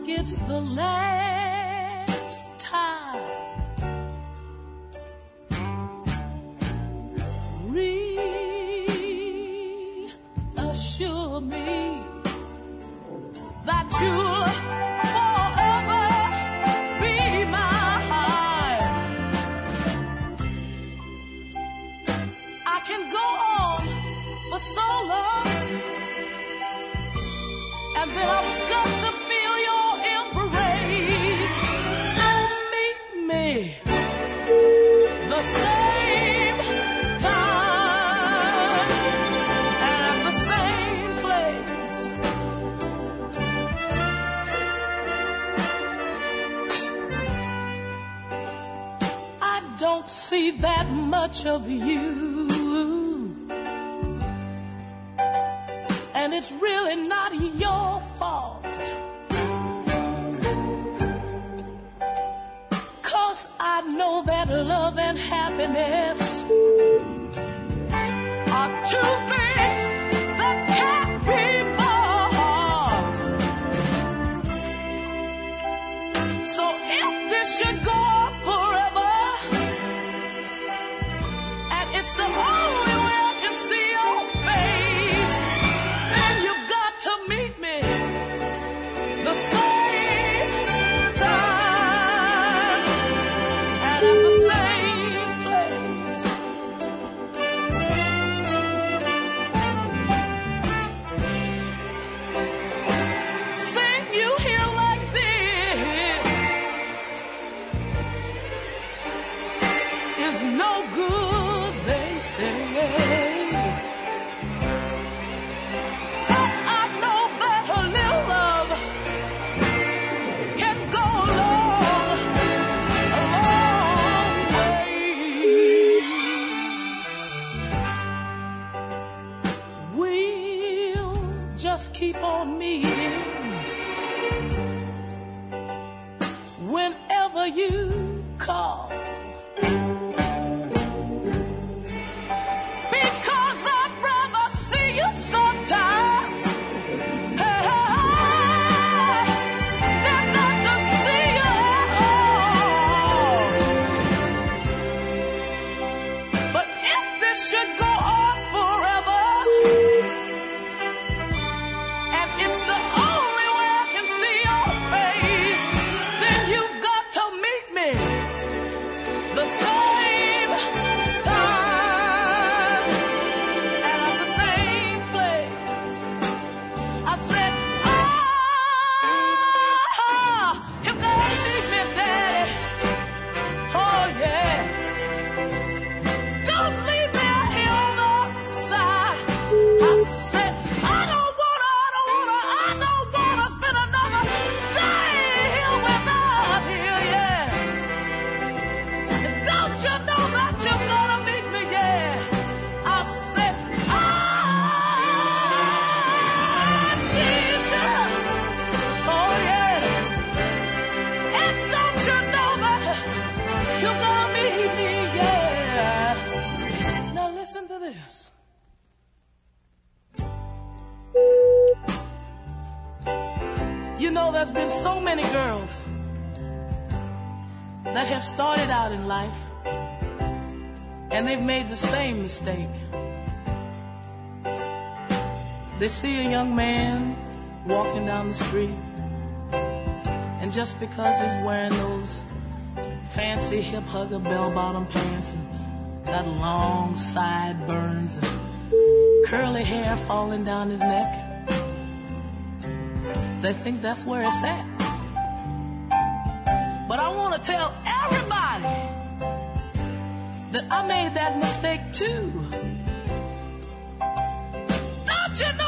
it's the last time. Reassure me that you'll forever be mine. I can go on for so long, and then I've got to feel your embrace. So meet me the same time and at the same place. I don't see that much of you, and it's really not your fault. 'Cause I know that love and happiness are two things that can't be bought. So if this should go on forever, and it's the only way I can see your face, then you've got to meet me the same time and at the same place. Sing you here like this is no good, they say. But I know that a little love can go a long way. We'll just keep on meeting whenever you call, because I'd rather see you sometimes than not to see you at all. But if this should go on forever, and it's the only way I can see your face, then you've got to meet me the same time and at the same place. I said, you've got to meet me, Daddy. Oh, yeah. Don't leave me out here on the side. I said, I don't wanna spend another day here without you, yeah. Don't you know that you're gonna meet me, yeah? I said, I need you. Oh, yeah. And don't you know that you're gonna meet me, yeah? Now listen to this. You know, there's been so many girls that have started out in life and they've made the same mistake. They see a young man walking down the street, and just because he's wearing those fancy hip hugger bell-bottom pants and got long sideburns and curly hair falling down his neck, they think that's where it's at. But I want to tell everybody that I made that mistake too. Don't you know